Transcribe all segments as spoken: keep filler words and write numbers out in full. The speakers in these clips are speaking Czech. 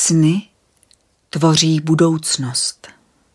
Sny tvoří budoucnost.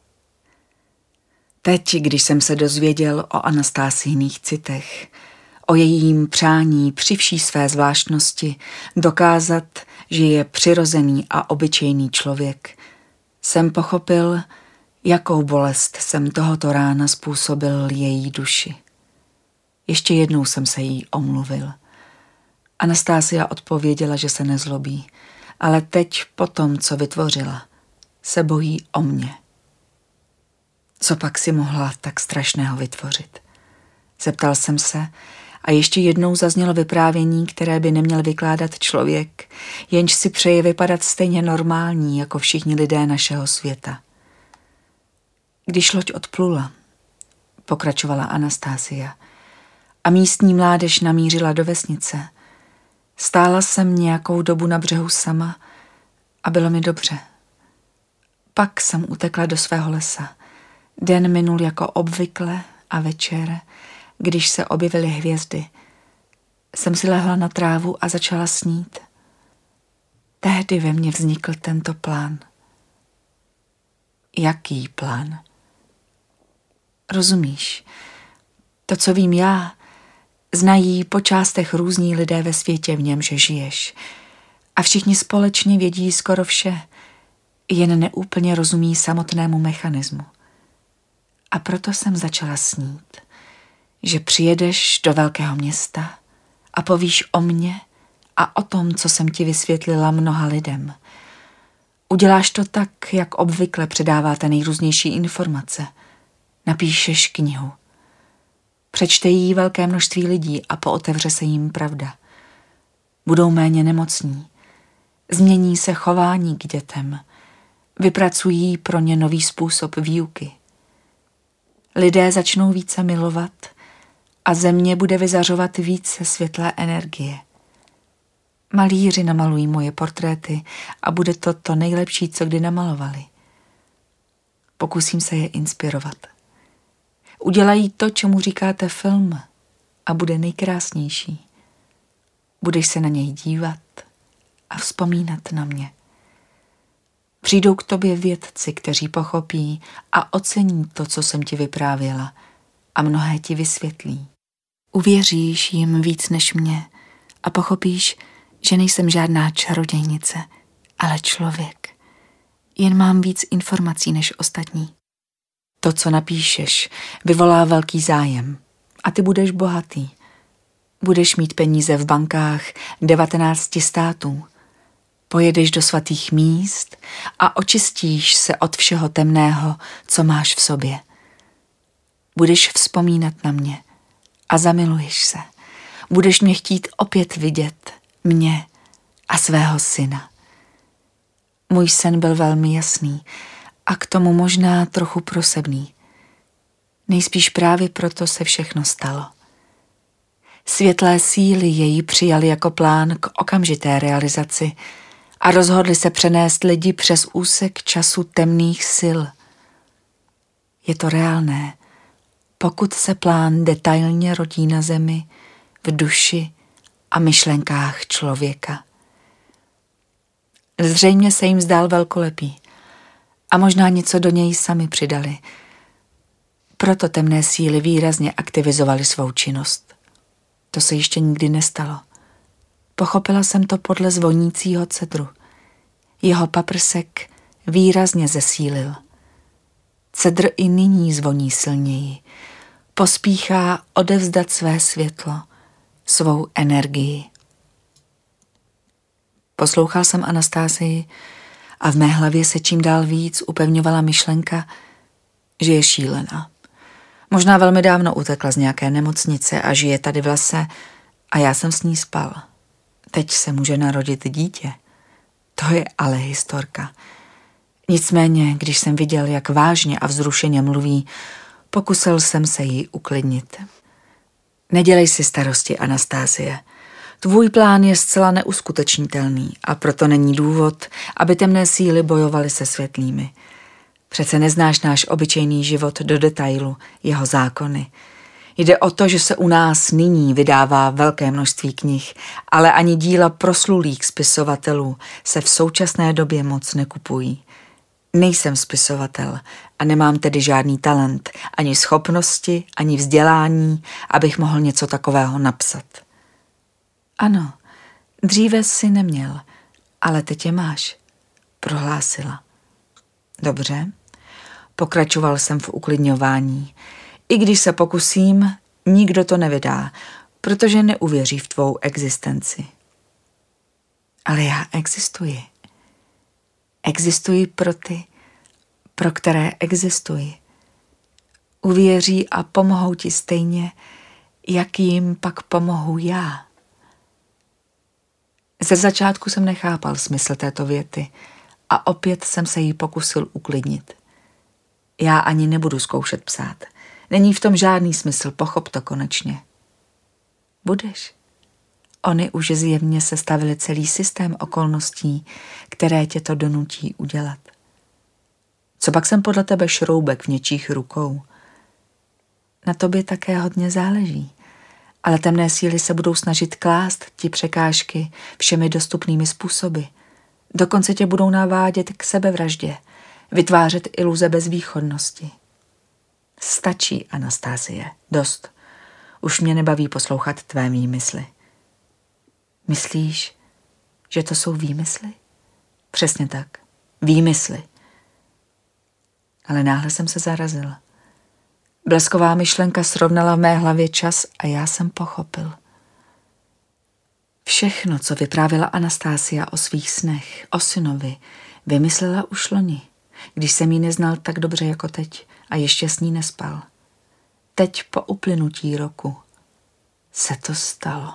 Teď, když jsem se dozvěděl o Anastásijných citech, o jejím přání při vší své zvláštnosti dokázat, že je přirozený a obyčejný člověk, jsem pochopil, jakou bolest jsem tohoto rána způsobil její duši. Ještě jednou jsem se jí omluvil. Anastasia odpověděla, že se nezlobí, ale teď po tom, co vytvořila, se bojí o mě. Co pak si mohla tak strašného vytvořit? Zeptal jsem se a ještě jednou zaznělo vyprávění, které by neměl vykládat člověk, jenž si přeje vypadat stejně normální jako všichni lidé našeho světa. Když loď odplula, pokračovala Anastasia, a místní mládež namířila do vesnice, stála jsem nějakou dobu na břehu sama a bylo mi dobře. Pak jsem utekla do svého lesa. Den minul jako obvykle a večer, když se objevily hvězdy, jsem si lehla na trávu a začala snít. Tehdy ve mně vznikl tento plán. Jaký plán? Rozumíš? To, co vím já, znají po částech různí lidé ve světě, v němž žiješ. A všichni společně vědí skoro vše, jen neúplně rozumí samotnému mechanismu. A proto jsem začala snít, že přijedeš do velkého města a povíš o mně a o tom, co jsem ti vysvětlila mnoha lidem. Uděláš to tak, jak obvykle předáváte nejrůznější informace. Napíšeš knihu. Přečte jí velké množství lidí a pootevře se jim pravda. Budou méně nemocní. Změní se chování k dětem. Vypracují pro ně nový způsob výuky. Lidé začnou více milovat a země bude vyzařovat více světlé energie. Malíři namalují moje portréty a bude to to nejlepší, co kdy namalovali. Pokusím se je inspirovat. Udělají to, čemu říkáte film, a bude nejkrásnější. Budeš se na něj dívat a vzpomínat na mě. Přijdou k tobě vědci, kteří pochopí a ocení to, co jsem ti vyprávěla, a mnohé ti vysvětlí. Uvěříš jim víc než mě a pochopíš, že nejsem žádná čarodějnice, ale člověk. Jen mám víc informací než ostatní. To, co napíšeš, vyvolá velký zájem a ty budeš bohatý. Budeš mít peníze v bankách devatenácti států. Pojedeš do svatých míst a očistíš se od všeho temného, co máš v sobě. Budeš vzpomínat na mě a zamiluješ se. Budeš mě chtít opět vidět, mě a svého syna. Můj sen byl velmi jasný a k tomu možná trochu prosebný. Nejspíš právě proto se všechno stalo. Světlé síly jej přijali jako plán k okamžité realizaci a rozhodli se přenést lidi přes úsek času temných sil. Je to reálné, pokud se plán detailně rodí na zemi, v duši a myšlenkách člověka. Zřejmě se jim zdál velkolepý a možná něco do něj sami přidali. Proto temné síly výrazně aktivizovaly svou činnost. To se ještě nikdy nestalo. Pochopila jsem to podle zvonícího cedru. Jeho paprsek výrazně zesílil. Cedr i nyní zvoní silněji. Pospíchá odevzdat své světlo, svou energii. Poslouchal jsem Anastásii a v mé hlavě se čím dál víc upevňovala myšlenka, že je šílená. Možná velmi dávno utekla z nějaké nemocnice a žije tady v lese a já jsem s ní spal. Teď se může narodit dítě. To je ale historka. Nicméně, když jsem viděl, jak vážně a vzrušeně mluví, pokusil jsem se jí uklidnit. Nedělej si starosti, Anastasie. Tvůj plán je zcela neuskutečnitelný a proto není důvod, aby temné síly bojovaly se světlými. Přece neznáš náš obyčejný život do detailu, jeho zákony. Jde o to, že se u nás nyní vydává velké množství knih, ale ani díla proslulých spisovatelů se v současné době moc nekupují. Nejsem spisovatel a nemám tedy žádný talent, ani schopnosti, ani vzdělání, abych mohl něco takového napsat. Ano, dříve si neměl, ale teď je máš, prohlásila. Dobře, pokračoval jsem v uklidňování. I když se pokusím, nikdo to nevydá, protože neuvěří v tvou existenci. Ale já existuji. Existuji pro ty, pro které existuji. Uvěří a pomohou ti stejně, jak jim pak pomohu já. Ze začátku jsem nechápal smysl této věty a opět jsem se jí pokusil uklidnit. Já ani nebudu zkoušet psát. Není v tom žádný smysl, pochop to konečně. Budeš. Oni už zjevně sestavili celý systém okolností, které tě to donutí udělat. Co pak jsem podle tebe šroubek v něčích rukou? Na tobě také hodně záleží, ale temné síly se budou snažit klást ti překážky všemi dostupnými způsoby. Dokonce tě budou navádět k sebevraždě, vytvářet iluze bezvýchodnosti. Stačí, Anastasie, dost. Už mě nebaví poslouchat tvé výmysly. Myslíš, že to jsou výmysly? Přesně tak, výmysly. Ale náhle jsem se zarazil. Blesková myšlenka srovnala v mé hlavě čas a já jsem pochopil. Všechno, co vyprávěla Anastasia o svých snech, o synovi, vymyslela už loni, když jsem ji neznal tak dobře jako teď a ještě s ní nespal. Teď po uplynutí roku se to stalo.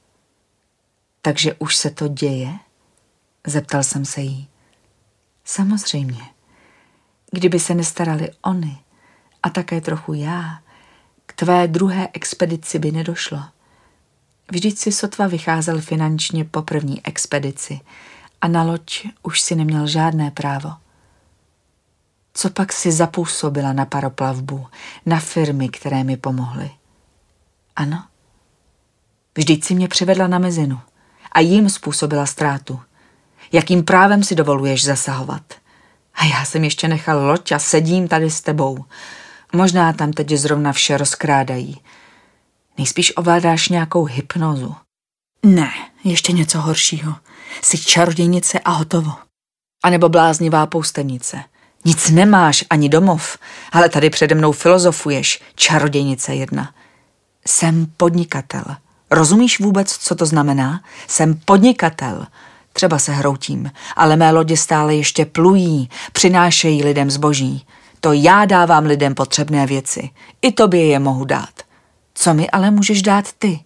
Takže už se to děje? Zeptal jsem se jí. Samozřejmě. Kdyby se nestarali oni a také trochu já, k tvé druhé expedici by nedošlo. Vždyť si sotva vycházel finančně po první expedici a na loď už si neměl žádné právo. Co pak si zapůsobila na paroplavbu, na firmy, které mi pomohly? Ano. Vždyť si mě přivedla na mezinu a jim způsobila ztrátu. Jakým právem si dovoluješ zasahovat? A já jsem ještě nechal loď a sedím tady s tebou. Možná tam teď zrovna vše rozkrádají. Nejspíš ovládáš nějakou hypnozu. Ne, ještě něco horšího. Jsi čarodějnice a hotovo. A nebo bláznivá poustevnice. Nic nemáš, ani domov, ale tady přede mnou filozofuješ, čarodějnice jedna. Jsem podnikatel. Rozumíš vůbec, co to znamená? Jsem podnikatel. Třeba se hroutím, ale mé lodě stále ještě plují, přinášejí lidem zboží. To já dávám lidem potřebné věci. I tobě je mohu dát. Co mi ale můžeš dát ty?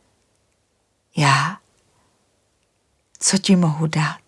Já? Co ti mohu dát?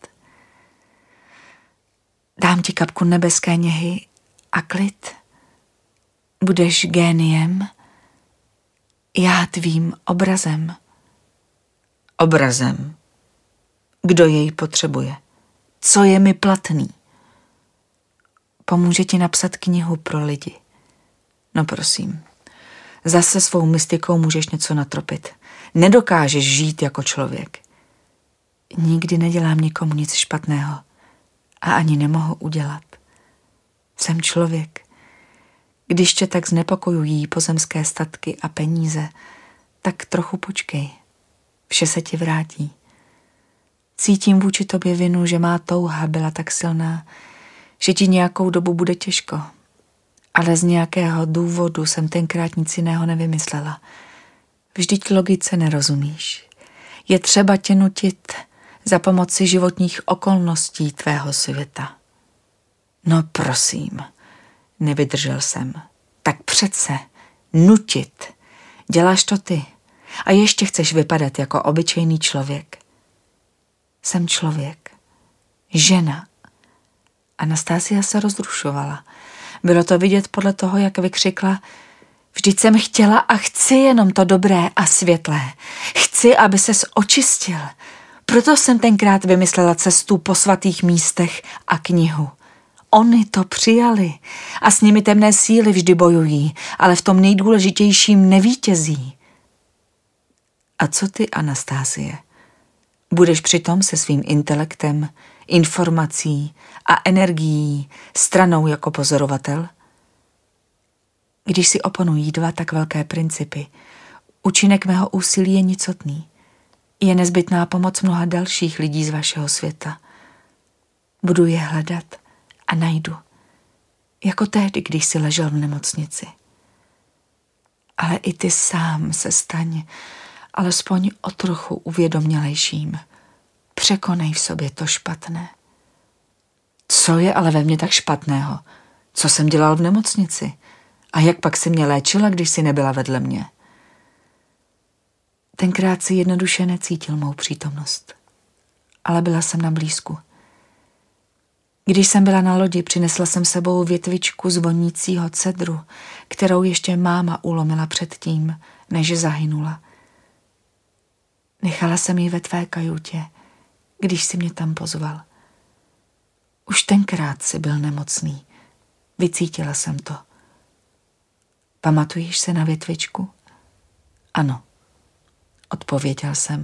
Dám ti kapku nebeské něhy a klid. Budeš géniem, já tvým obrazem. Obrazem? Kdo jej potřebuje? Co je mi platný? Pomůže ti napsat knihu pro lidi. No prosím, zase svou mystikou můžeš něco natropit. Nedokážeš žít jako člověk. Nikdy nedělám nikomu nic špatného a ani nemohu udělat. Jsem člověk. Když tě tak znepokojují pozemské statky a peníze, tak trochu počkej. Vše se ti vrátí. Cítím vůči tobě vinu, že má touha byla tak silná, že ti nějakou dobu bude těžko. Ale z nějakého důvodu jsem tenkrát nic jiného nevymyslela. Vždyť logice nerozumíš. Je třeba tě nutit za pomoci životních okolností tvého světa. No prosím, nevydržel jsem. Tak přece, nutit. Děláš to ty. A ještě chceš vypadat jako obyčejný člověk. Jsem člověk. Žena. Anastasia se rozrušovala. Bylo to vidět podle toho, jak vykřikla: vždyť jsem chtěla a chci jenom to dobré a světlé. Chci, aby ses očistil. Proto jsem tenkrát vymyslela cestu po svatých místech a knihu. Oni to přijali a s nimi temné síly vždy bojují, ale v tom nejdůležitějším nevítězí. A co ty, Anastasie? Budeš přitom se svým intelektem, informací a energií stranou jako pozorovatel? Když si oponují dva tak velké principy, účinek mého úsilí je nicotný. Je nezbytná pomoc mnoha dalších lidí z vašeho světa. Budu je hledat a najdu, jako tehdy, když jsi ležel v nemocnici. Ale i ty sám se staň alespoň o trochu uvědomělejším. Překonej v sobě to špatné. Co je ale ve mně tak špatného? Co jsem dělal v nemocnici? A jak pak si mě léčila, když jsi nebyla vedle mě? Tenkrát si jednoduše necítil mou přítomnost, ale byla jsem na blízku. Když jsem byla na lodi, přinesla jsem sebou větvičku z vonícího cedru, kterou ještě máma ulomila předtím, než zahynula. Nechala jsem ji ve tvé kajutě, když jsi mě tam pozval. Už tenkrát jsi byl nemocný. Vycítila jsem to. Pamatuješ se na větvičku? Ano, odpověděl jsem.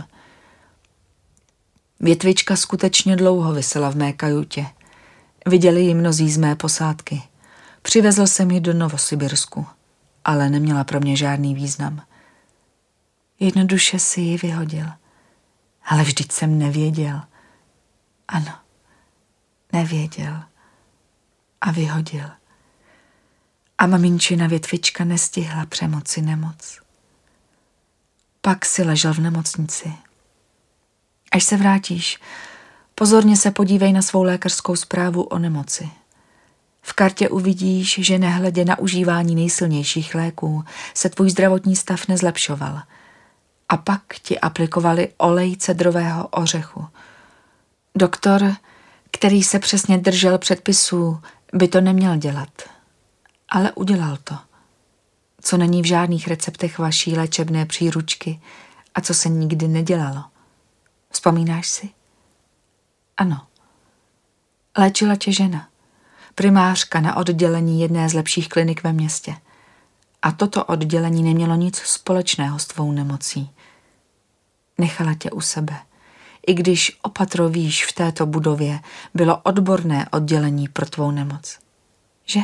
Větvička skutečně dlouho visela v mé kajutě. Viděli ji mnozí z mé posádky. Přivezl jsem ji do Novosibirsku, ale neměla pro mě žádný význam. Jednoduše si ji vyhodil. Ale vždyť jsem nevěděl. Ano, nevěděl. A vyhodil. A maminčina větvička nestihla přemoci nemoc. Pak si ležel v nemocnici. Až se vrátíš, pozorně se podívej na svou lékařskou zprávu o nemoci. V kartě uvidíš, že nehledě na užívání nejsilnějších léků se tvůj zdravotní stav nezlepšoval. A pak ti aplikovali olej cedrového ořechu. Doktor, který se přesně držel předpisů, by to neměl dělat. Ale udělal to. Co není v žádných receptech vaší léčebné příručky a co se nikdy nedělalo. Vzpomínáš si? Ano. Léčila tě žena, primářka na oddělení jedné z lepších klinik ve městě. A toto oddělení nemělo nic společného s tvou nemocí. Nechala tě u sebe, i když opatro víš, v této budově bylo odborné oddělení pro tvou nemoc. Že?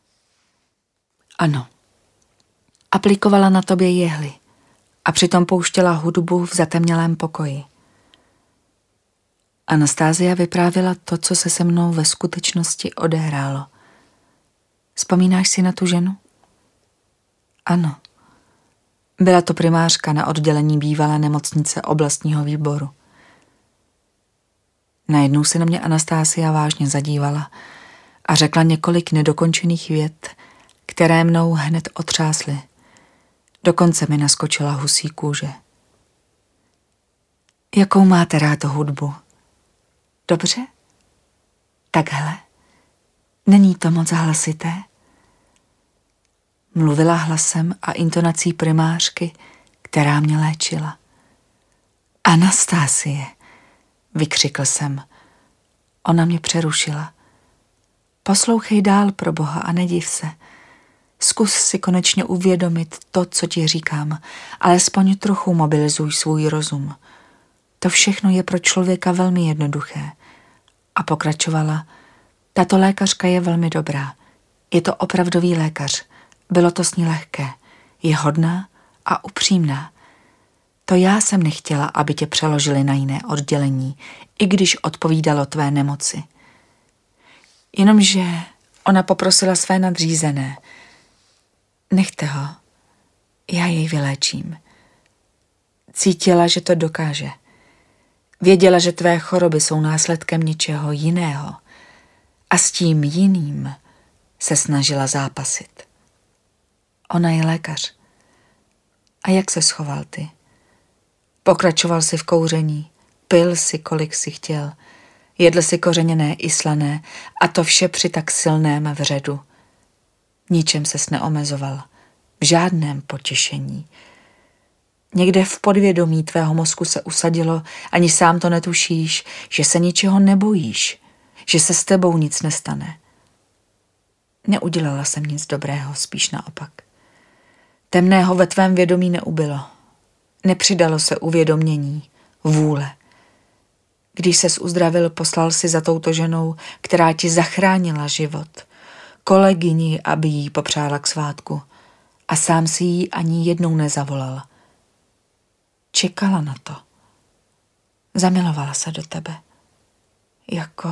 Ano. Aplikovala na tobě jehly a přitom pouštěla hudbu v zatemnělém pokoji. Anastasia vyprávěla to, co se se mnou ve skutečnosti odehrálo. Vzpomínáš si na tu ženu? Ano. Byla to primářka na oddělení bývalé nemocnice oblastního výboru. Najednou se na mě Anastasia vážně zadívala a řekla několik nedokončených vět, které mnou hned otřásly. Dokonce mi naskočila husí kůže. Jakou máte rád hudbu? Dobře? Tak hele, není to moc hlasité? Mluvila hlasem a intonací primářky, která mě léčila. Anastasie, vykřikl jsem. Ona mě přerušila. Poslouchej dál, pro Boha, a nediv se. Zkus si konečně uvědomit to, co ti říkám, alespoň trochu mobilizuj svůj rozum. To všechno je pro člověka velmi jednoduché. A pokračovala, tato lékařka je velmi dobrá. Je to opravdový lékař. Bylo to s ní lehké. Je hodná a upřímná. To já jsem nechtěla, aby tě přeložili na jiné oddělení, i když odpovídalo tvé nemoci. Jenomže ona poprosila své nadřízené. Nechte ho, já jej vyléčím. Cítila, že to dokáže. Věděla, že tvé choroby jsou následkem něčeho jiného a s tím jiným se snažila zápasit. Ona je lékař. A jak se schoval ty? Pokračoval si v kouření, pil si, kolik si chtěl, jedl si kořeněné i slané a to vše při tak silném vředu. Ničem ses neomezoval, v žádném potěšení. Někde v podvědomí tvého mozku se usadilo, ani sám to netušíš, že se ničeho nebojíš, že se s tebou nic nestane. Neudělala jsem nic dobrého, spíš naopak. Temného ve tvém vědomí neubylo. Nepřidalo se uvědomění, vůle. Když ses uzdravil, poslal si za touto ženou, která ti zachránila život, kolegyni, aby jí popřála k svátku, a sám si jí ani jednou nezavolal. Čekala na to. Zamilovala se do tebe. Jako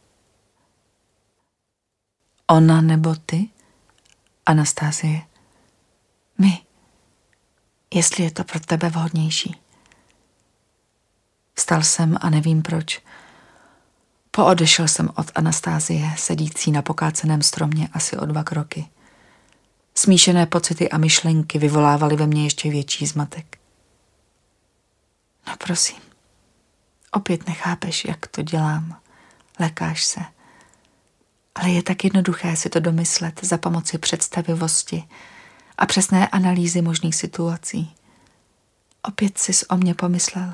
ona nebo ty, Anastasie? My. Jestli je to pro tebe vhodnější. Vstal jsem a nevím proč. Poodešel jsem od Anastasie, sedící na pokáceném stromě asi o dva kroky. Smíšené pocity a myšlenky vyvolávaly ve mně ještě větší zmatek. No prosím, opět nechápeš, jak to dělám. Lekáš se. Ale je tak jednoduché si to domyslet za pomoci představivosti a přesné analýzy možných situací. Opět sis o mě pomyslel.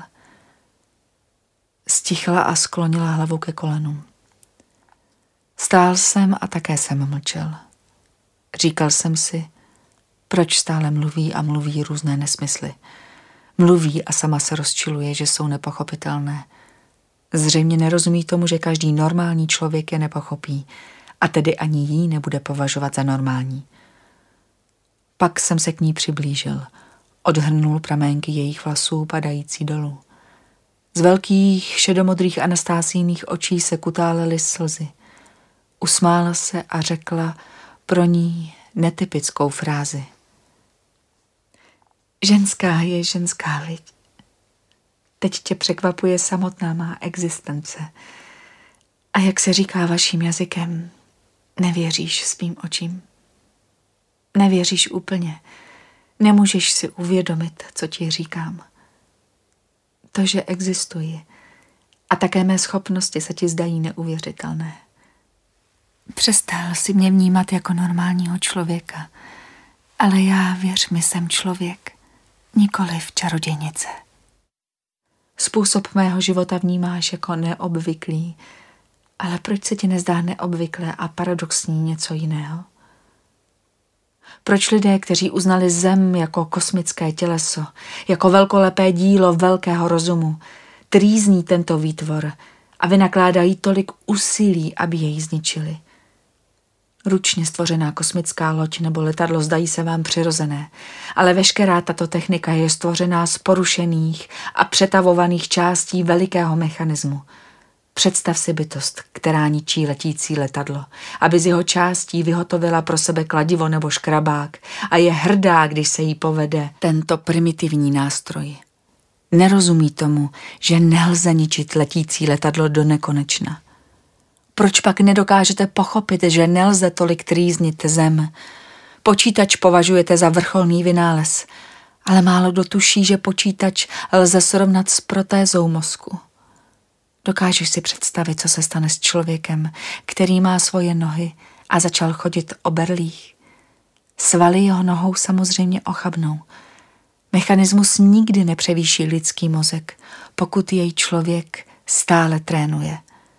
Stichla a sklonila hlavu ke kolenům. Stál jsem a také jsem mlčel. Říkal jsem si, proč stále mluví a mluví různé nesmysly. Mluví a sama se rozčiluje, že jsou nepochopitelné. Zřejmě nerozumí tomu, že každý normální člověk je nepochopí a tedy ani jí nebude považovat za normální. Pak jsem se k ní přiblížil, odhrnul praménky jejich vlasů padající dolů. Z velkých šedomodrých Anastásijných očí se kutálely slzy. Usmála se a řekla pro ní netypickou frázi. Ženská je ženská, viď? Teď tě překvapuje samotná má existence. A jak se říká vaším jazykem, nevěříš svým očím. Nevěříš úplně. Nemůžeš si uvědomit, co ti říkám. To, že existuji a také mé schopnosti se ti zdají neuvěřitelné. Přestal si mě vnímat jako normálního člověka, ale já, věř mi, jsem člověk, nikoliv čarodějnice. Způsob mého života vnímáš jako neobvyklý, ale proč se ti nezdá neobvyklé a paradoxní něco jiného? Proč lidé, kteří uznali Zem jako kosmické těleso, jako velkolepé dílo velkého rozumu, trýzní tento výtvor a vynakládají tolik úsilí, aby jej zničili? Ručně stvořená kosmická loď nebo letadlo zdají se vám přirozené, ale veškerá tato technika je stvořená z porušených a přetavovaných částí velikého mechanismu. Představ si bytost, která ničí letící letadlo, aby z jeho částí vyhotovila pro sebe kladivo nebo škrabák a je hrdá, když se jí povede tento primitivní nástroj. Nerozumí tomu, že nelze ničit letící letadlo do nekonečna. Proč pak nedokážete pochopit, že nelze tolik trýznit Zem? Počítač považujete za vrcholný vynález, ale málo kdo tuší, že počítač lze srovnat s protézou mozku. Dokážeš si představit, co se stane s člověkem, který má svoje nohy a začal chodit o berlích? Svaly jeho nohou samozřejmě ochabnou. Mechanismus nikdy nepřevýší lidský mozek, pokud jej člověk stále trénuje.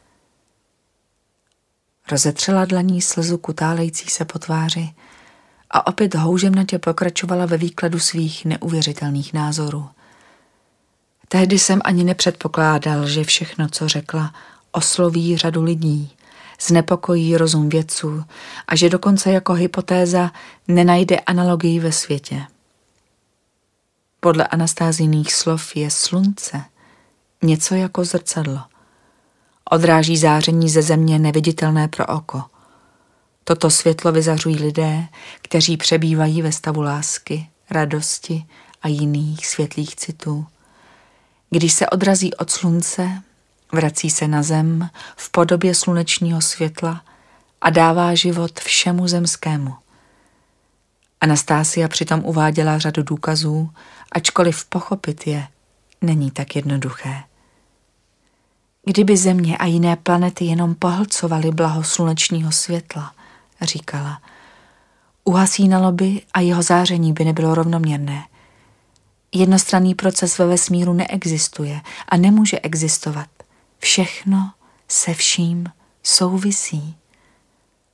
Rozetřela dlaní slzu kutálející se po tváři a opět houževnatě pokračovala ve výkladu svých neuvěřitelných názorů. Tehdy jsem ani nepředpokládal, že všechno, co řekla, osloví řadu lidí, znepokojí rozum vědců a že dokonce jako hypotéza nenajde analogii ve světě. Podle Anastázijných slov je slunce něco jako zrcadlo. Odráží záření ze země neviditelné pro oko. Toto světlo vyzařují lidé, kteří přebývají ve stavu lásky, radosti a jiných světlých citů. Když se odrazí od slunce, vrací se na zem v podobě slunečního světla a dává život všemu zemskému. Anastasia přitom uváděla řadu důkazů, ačkoliv pochopit je není tak jednoduché. Kdyby Země a jiné planety jenom pohlcovaly blaho slunečního světla, říkala, uhasínalo by a jeho záření by nebylo rovnoměrné. Jednostranný proces ve vesmíru neexistuje a nemůže existovat. Všechno se vším souvisí.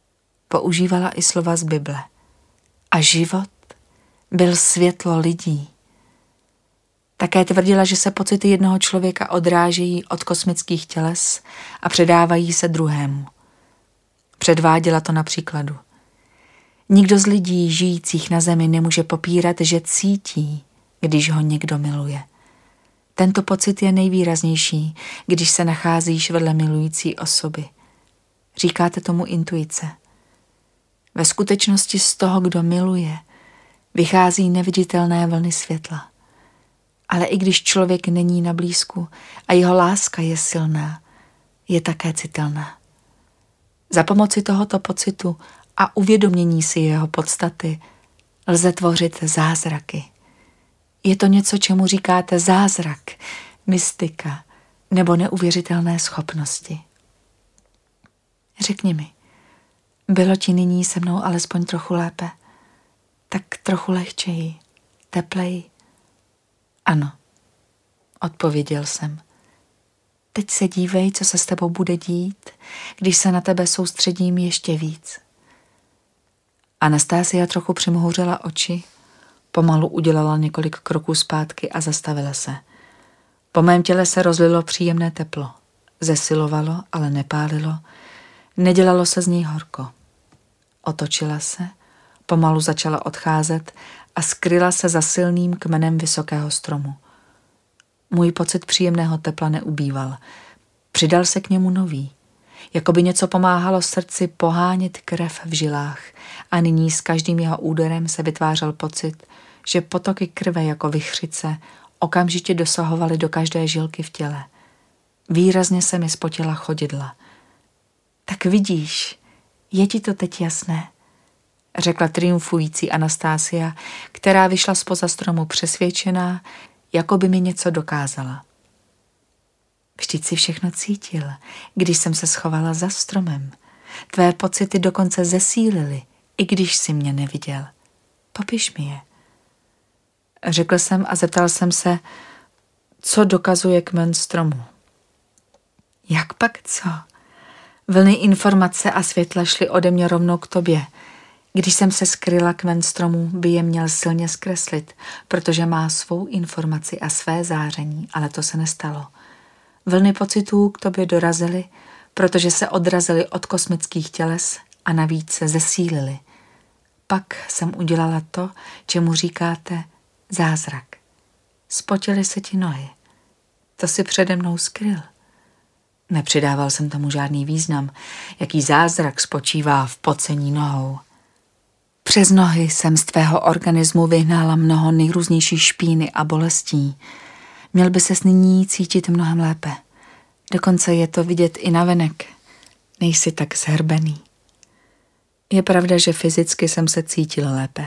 Používala i slova z Bible. A život byl světlo lidí. Také tvrdila, že se pocity jednoho člověka odrážejí od kosmických těles a předávají se druhému. Předváděla to na příkladu. Nikdo z lidí žijících na zemi nemůže popírat, že cítí, když ho někdo miluje. Tento pocit je nejvýraznější, když se nacházíš vedle milující osoby. Říkáte tomu intuice. Ve skutečnosti z toho, kdo miluje, vychází neviditelné vlny světla. Ale i když člověk není na blízku a jeho láska je silná, je také citelná. Za pomoci tohoto pocitu a uvědomění si jeho podstaty lze tvořit zázraky. Je to něco, čemu říkáte zázrak, mystika nebo neuvěřitelné schopnosti. Řekni mi, bylo ti nyní se mnou alespoň trochu lépe? Tak trochu lehčeji, tepleji? Ano, odpověděl jsem. Teď se dívej, co se s tebou bude dít, když se na tebe soustředím ještě víc. Anastasia trochu přimhouřila oči, pomalu udělala několik kroků zpátky a zastavila se. Po mém těle se rozlilo příjemné teplo. Zesilovalo, ale nepálilo. Nedělalo se z něj horko. Otočila se, pomalu začala odcházet a skryla se za silným kmenem vysokého stromu. Můj pocit příjemného tepla neubýval. Přidal se k němu nový. Jakoby něco pomáhalo srdci pohánět krev v žilách a nyní s každým jeho úderem se vytvářel pocit, že potoky krve jako vichřice okamžitě dosahovaly do každé žilky v těle. Výrazně se mi spotila chodidla. Tak vidíš, je ti to teď jasné, řekla triumfující Anastasia, která vyšla zpoza stromu přesvědčená, jako by mi něco dokázala. Vždyť si všechno cítil, když jsem se schovala za stromem. Tvé pocity dokonce zesílily, i když si mě neviděl. Popiš mi je. Řekl jsem a zeptal jsem se, co dokazuje kmen stromu. Jak pak co? Vlny informace a světla šly ode mě rovnou k tobě. Když jsem se skryla, kmen stromu by je měl silně zkreslit, protože má svou informaci a své záření, ale to se nestalo. Vlny pocitů k tobě dorazily, protože se odrazily od kosmických těles a navíc se zesílily. Pak jsem udělala to, čemu říkáte zázrak. Spotily se ti nohy. To si přede mnou skryl. Nepřidával jsem tomu žádný význam, jaký zázrak spočívá v pocení nohou. Přes nohy jsem z tvého organismu vyhnala mnoho nejrůznějších špíny a bolestí. Měl by ses nyní cítit mnohem lépe. Dokonce je to vidět i navenek. Nejsi tak zhrbený. Je pravda, že fyzicky jsem se cítil lépe.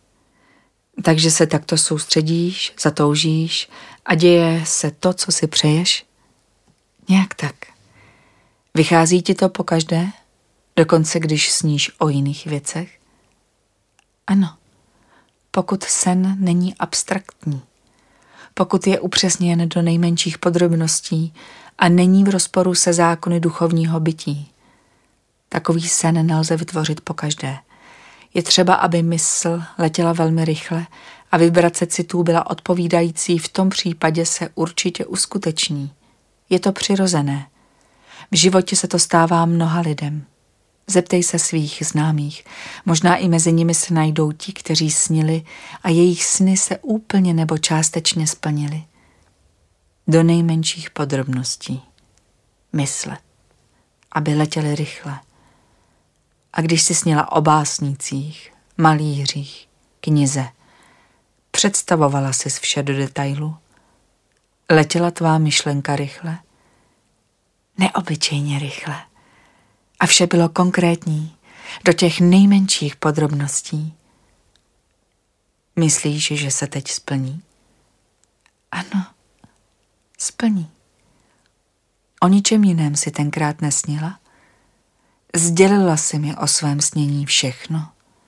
Takže se takto soustředíš, zatoužíš a děje se to, co si přeješ? Nějak tak. Vychází ti to pokaždé? Dokonce když sníš o jiných věcech? Ano, pokud sen není abstraktní, pokud je upřesněn do nejmenších podrobností a není v rozporu se zákony duchovního bytí. Takový sen nelze vytvořit pokaždé. Je třeba, aby mysl letěla velmi rychle a vibrace citů byla odpovídající, v tom případě se určitě uskuteční. Je to přirozené. V životě se to stává mnoha lidem. Zeptej se svých známých, možná i mezi nimi se najdou ti, kteří snili a jejich sny se úplně nebo částečně splnily. Do nejmenších podrobností. Myslet, aby letěli rychle. A když si snila o básnících, malířích, knize, představovala si vše do detailu? Letěla tvá myšlenka rychle? Neobyčejně rychle. A vše bylo konkrétní, do těch nejmenších podrobností. Myslíš, že se teď splní? Ano, splní. O ničem jiném si tenkrát nesnila? Sdělila jsi mi o svém snění všechno?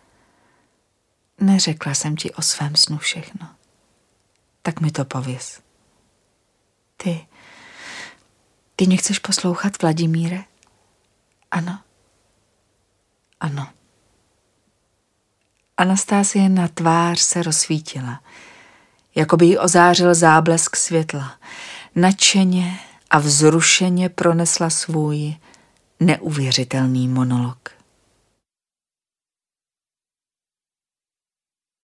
Neřekla jsem ti o svém snu všechno. Tak mi to pověz. Ty, ty mě chceš poslouchat, Vladimíre? Ano. Ano. Anastasie na tvář se rozsvítila, jako by jí ozářil záblesk světla. Nadšeně a vzrušeně pronesla svůj neuvěřitelný monolog.